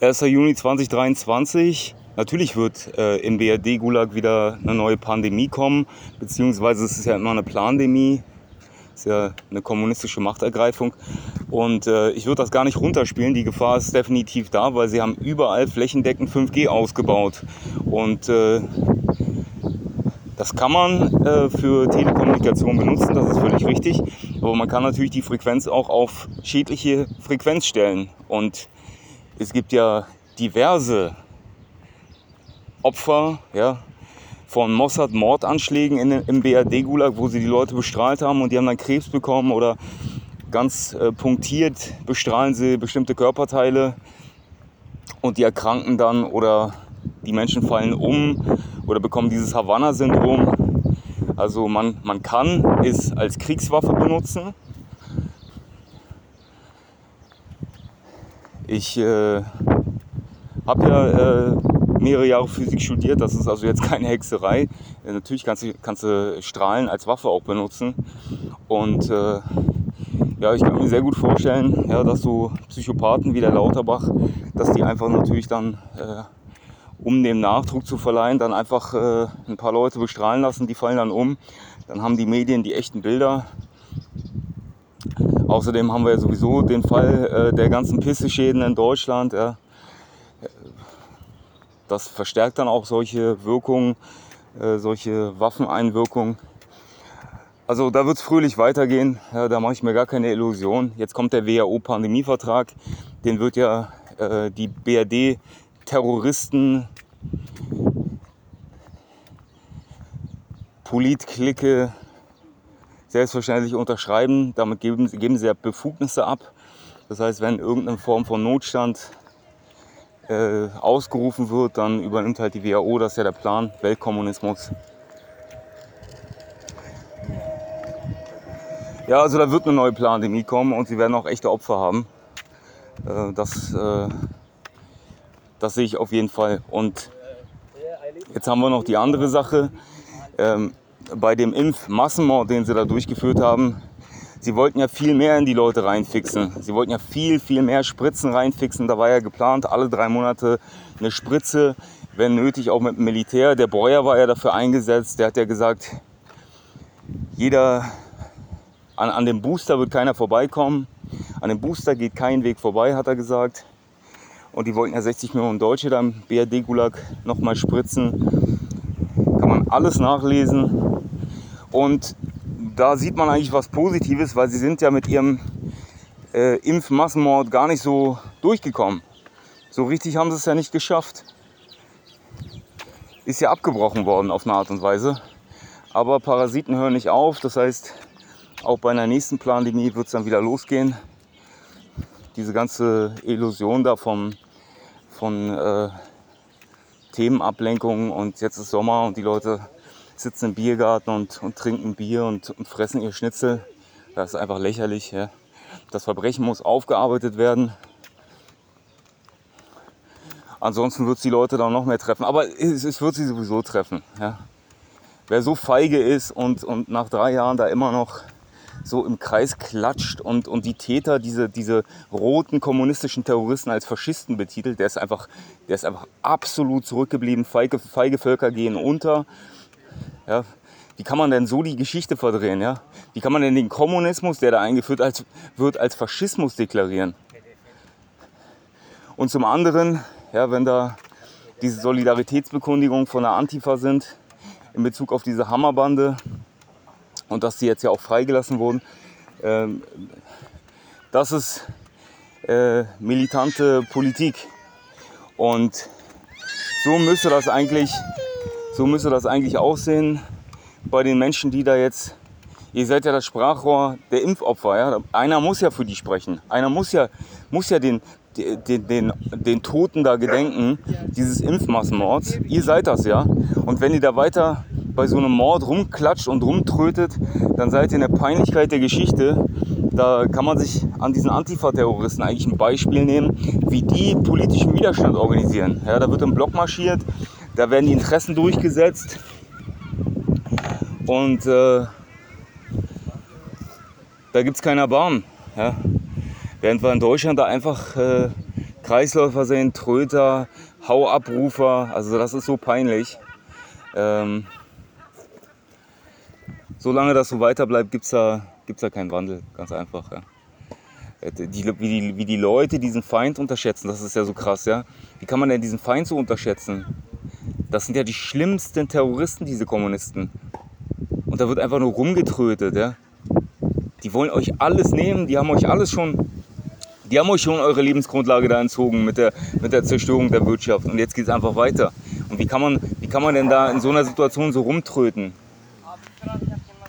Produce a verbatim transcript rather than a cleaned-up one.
erster Juni zweitausenddreiundzwanzig. Natürlich wird äh, im B R D-Gulag wieder eine neue Pandemie kommen, beziehungsweise es ist ja immer eine Plandemie, es ist ja eine kommunistische Machtergreifung. Und äh, ich würde das gar nicht runterspielen, die Gefahr ist definitiv da, weil sie haben überall flächendeckend fünf G ausgebaut. Und äh, das kann man äh, für Telekommunikation benutzen, das ist völlig richtig. Aber man kann natürlich die Frequenz auch auf schädliche Frequenz stellen. Und es gibt ja diverse Opfer, ja, von Mossad-Mordanschlägen in, im B R D-Gulag, wo sie die Leute bestrahlt haben und die haben dann Krebs bekommen oder ganz äh, punktiert bestrahlen sie bestimmte Körperteile und die erkranken dann oder die Menschen fallen um oder bekommen dieses Havanna-Syndrom. Also man, man kann es als Kriegswaffe benutzen. Ich äh, habe ja äh, mehrere Jahre Physik studiert, das ist also jetzt keine Hexerei. Äh, natürlich kannst du, kannst du Strahlen als Waffe auch benutzen. Und äh, ja, ich kann mir sehr gut vorstellen, ja, dass so Psychopathen wie der Lauterbach, dass die einfach natürlich dann, äh, um dem Nachdruck zu verleihen, dann einfach äh, ein paar Leute bestrahlen lassen, die fallen dann um. Dann haben die Medien die echten Bilder. Außerdem haben wir ja sowieso den Fall äh, der ganzen Pisseschäden in Deutschland. Ja. Das verstärkt dann auch solche Wirkungen, äh, solche Waffeneinwirkungen. Also da wird es fröhlich weitergehen, ja, da mache ich mir gar keine Illusion. Jetzt kommt der W H O-Pandemievertrag, den wird ja äh, die B R D-Terroristen, Politklicke selbstverständlich unterschreiben. Damit geben, geben sie ja Befugnisse ab. Das heißt, wenn irgendeine Form von Notstand äh, ausgerufen wird, dann übernimmt halt die W H O, das ist ja der Plan, Weltkommunismus. Ja, also da wird eine neue Plandemie kommen und sie werden auch echte Opfer haben. Äh, das, äh, das sehe ich auf jeden Fall. Und jetzt haben wir noch die andere Sache. Ähm, bei dem Impfmassenmord, den sie da durchgeführt haben, sie wollten ja viel mehr in die Leute reinfixen. Sie wollten ja viel, viel mehr Spritzen reinfixen. Da war ja geplant, alle drei Monate eine Spritze, wenn nötig auch mit dem Militär. Der Breuer war ja dafür eingesetzt. Der hat ja gesagt, jeder... An, an dem Booster wird keiner vorbeikommen. An dem Booster geht kein Weg vorbei, hat er gesagt. Und die wollten ja sechzig Millionen Deutsche da im B R D-Gulag nochmal spritzen. Kann man alles nachlesen. Und da sieht man eigentlich was Positives, weil sie sind ja mit ihrem äh, Impfmassenmord gar nicht so durchgekommen. So richtig haben sie es ja nicht geschafft. Ist ja abgebrochen worden auf eine Art und Weise. Aber Parasiten hören nicht auf, das heißt... Auch bei einer nächsten Plandemie wird es dann wieder losgehen. Diese ganze Illusion da vom, von äh, Themenablenkungen und jetzt ist Sommer und die Leute sitzen im Biergarten und, und trinken Bier und, und fressen ihr Schnitzel. Das ist einfach lächerlich. Ja. Das Verbrechen muss aufgearbeitet werden. Ansonsten wird es die Leute dann noch mehr treffen. Aber es, es wird sie sowieso treffen. Ja. Wer so feige ist und, und nach drei Jahren da immer noch so im Kreis klatscht und, und die Täter, diese, diese roten kommunistischen Terroristen als Faschisten betitelt, der ist einfach, der ist einfach absolut zurückgeblieben. Feige, feige Völker gehen unter. Ja, wie kann man denn so die Geschichte verdrehen? Ja? Wie kann man denn den Kommunismus, der da eingeführt als, wird, als Faschismus deklarieren? Und zum anderen, ja, wenn da diese Solidaritätsbekundungen von der Antifa sind, in Bezug auf diese Hammerbande, und dass die jetzt ja auch freigelassen wurden, ähm, das ist äh, militante Politik. Und so müsste das eigentlich, so müsste das eigentlich aussehen bei den Menschen, die da jetzt, ihr seid ja das Sprachrohr der Impfopfer, ja? Einer muss ja für die sprechen, einer muss ja, muss ja den, den, den, den Toten da gedenken, dieses Impfmassenmords. Ihr seid das ja. Und wenn ihr da weiter bei so einem Mord rumklatscht und rumtrötet, dann seid ihr in der Peinlichkeit der Geschichte. Da kann man sich an diesen Antifa-Terroristen eigentlich ein Beispiel nehmen, wie die politischen Widerstand organisieren. Ja, da wird im Block marschiert, da werden die Interessen durchgesetzt und äh, da gibt es keinen Erbarmen. Ja. Während wir in Deutschland da einfach äh, Kreisläufer sind, Tröter, Hauabrufer, also das ist so peinlich. Ähm, solange das so weiter bleibt, gibt es da, gibt's da keinen Wandel, ganz einfach. Ja. Die, wie, die, wie die Leute diesen Feind unterschätzen, das ist ja so krass. Ja. Wie kann man denn diesen Feind so unterschätzen? Das sind ja die schlimmsten Terroristen, diese Kommunisten. Und da wird einfach nur rumgetrötet. Ja. Die wollen euch alles nehmen, die haben euch alles schon, die haben euch schon eure Lebensgrundlage da entzogen mit der, mit der Zerstörung der Wirtschaft. Und jetzt geht es einfach weiter. Und wie kann man, wie kann man denn da in so einer Situation so rumtröten?